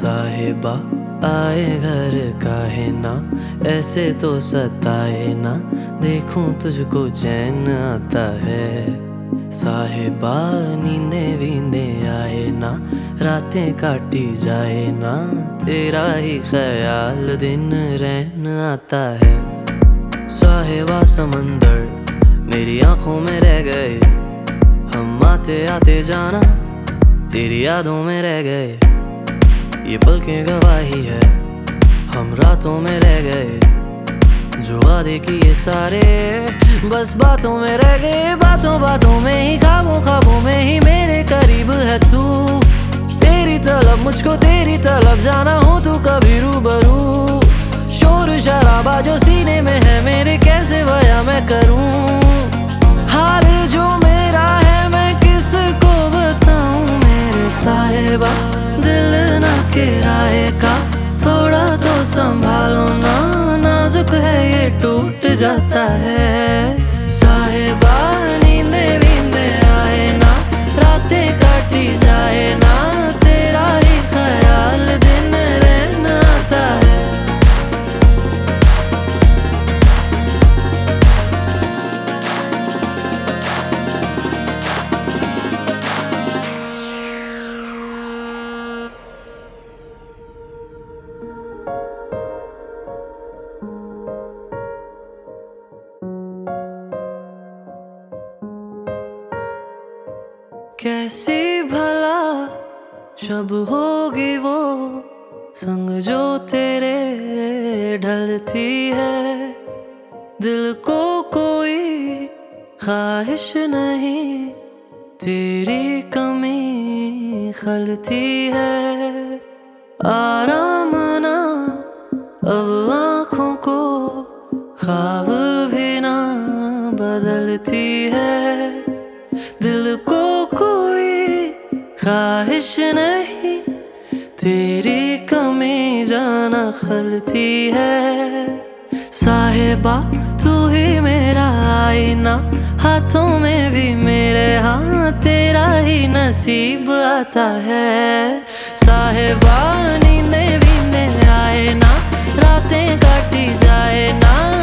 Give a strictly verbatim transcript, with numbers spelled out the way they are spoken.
साहिबा आए घर काहे ना, ऐसे तो सताए ना, देखूं तुझको चैन आता है। साहिबा नींदे वींदे आए ना, रातें काटी जाए ना, तेरा ही ख्याल दिन रहन आता है। साहिबा समंदर मेरी आंखों में रह गए, हम आते आते जाना तेरी यादों में रह गए। ये पल की गवाही है, हम रातों में रह गए, जो वादे किए सारे बस बातों में रह गए। बातों बातों में ही, ख्वाबों ख्वाबों में ही मेरे करीब है तू। तेरी तलब मुझको तेरी तलब जाना हो तू कभी रूबरू। शोर शराबा जो सीने में है मेरे, कैसे बयां मैं करूं। हाल जो मेरा है मैं किसको बताऊं मेरे साहिबा। दिल ना किराए का, थोड़ा तो संभालो ना, नाजुक है ये टूट जाता है। साहिबा नींदे वींदे आए ना, रातें काटी जाए ना, तेरा ही ख्याल दिन रहन आता है। कैसी भला शब होगी वो संग जो तेरे ढलती है। दिल को कोई ख्वाहिश नहीं, तेरी कमी खलती है। आराम ना अब आँखों को, ख्वाब भी ना बदलती है। दिल को कोई ख्वाहिश नहीं, तेरी कमी जाना खलती है। साहिबा तू ही मेरा आईना, हाथों में भी मेरे, हाँ तेरा ही नसीब आता है। साहिबा नींदे वींदे आए ना, रातें काटी जाए ना,